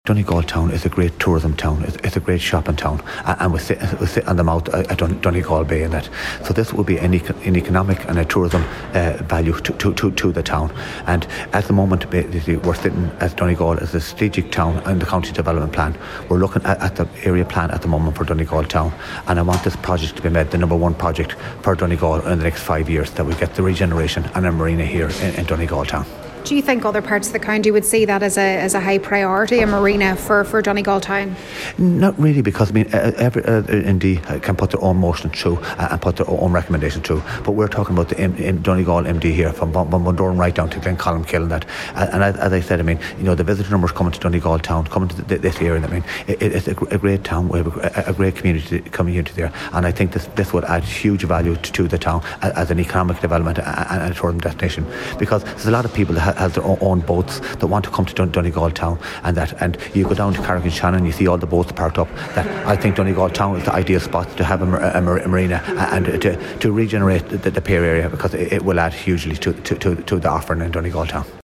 Donegal town is a great tourism town. It's a great shopping town, and we sit on the mouth at Donegal Bay and that. So this will be an economic and a tourism value to the town. And at the moment, basically, we're sitting at Donegal as a strategic town in the county development plan. We're looking at the area plan at the moment for Donegal town, and I want this project to be made the number one project for Donegal in the next 5 years, that we get the regeneration and a marina here in Donegal town. Do you think other parts of the county would see that as a high priority, a marina for Donegal town? Not really, because every MD can put their own motion through and put their own recommendation through. But we're talking about the Donegal MD here, from Bundoran right down to Glencolmkill and that. And as I said, the visitor numbers coming to Donegal town, coming to this area. It's a great town. We have a great community there, and I think this would add huge value to the town as an economic development and a tourism destination, because there's a lot of people that have their own boats that want to come to Donegal town, and you go down to Carrick-on-Shannon, you see all the boats parked up. That I think Donegal town is the ideal spot to have a marina and to regenerate the pier area, because it will add hugely to the offering in Donegal town.